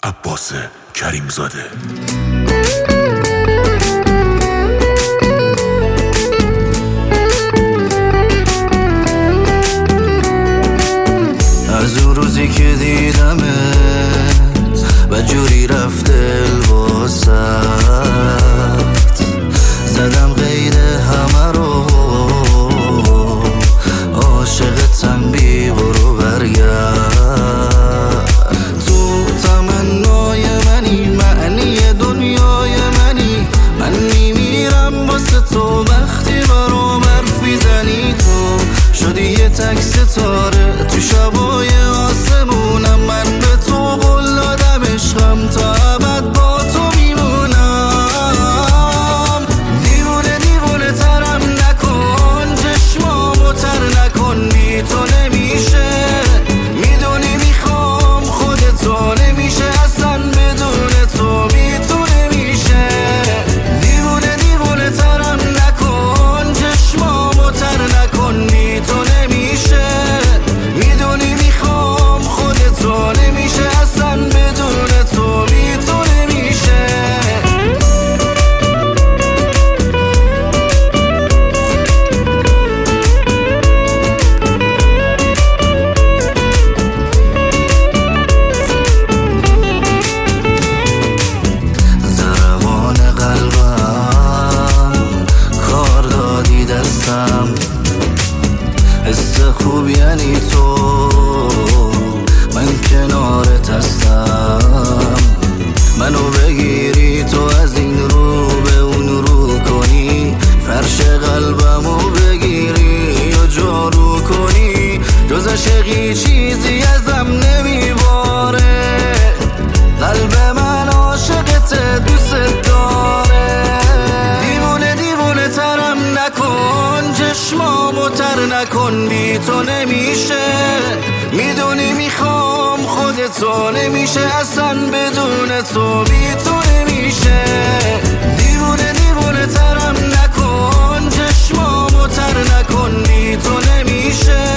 عباس کریمزاده. از اون روزی که دیدمت و جوری رفت دل واسط، زدم غیر همه رو، عاشقتم بی برو برگرد. تو تمنای منی، معنی دنیای منی، من میمیرم واسه تو. وقتی برام حرفی زنی تو شدی یه تک ستاره تو شبای آسمونم. من به تو قول دادم عشقم تا ابد با تو میمونم. دیوونه دیوونه ترم نکن، چشمامو تر نکن، بی تو نمیشه. میدونی میخوام خودتو، نمیشه اصلا بدون تو، بی تو نمیشه. دیوونه دیوونه ترم نکن، چشمامو تر نکن، بی تو نمیشه. میدونی میخوام خودتو، نمیشه اصلا بدون تو، بی تو نمیشه. ضربان قلبم کار دادی دستم، حس خوب یعنی تو، من کنارت هستم. منو بگیری تو از این رو به اون رو کنی، فرش قلبمو بگیری و جارو کنی. جز عشقی چیزی ازم نمیباره، قلب من عاشقت دوست داره. دیوونه دیوونه ترم نکن، چشمامو تر نکن، بی تو نمیشه. میدونی میخوام خودتو، نمیشه اصلا بدون تو، بی تو نمیشه. دیوونه دیوونه ترم نکن، چشمامو تر نکن، بی تو نمیشه.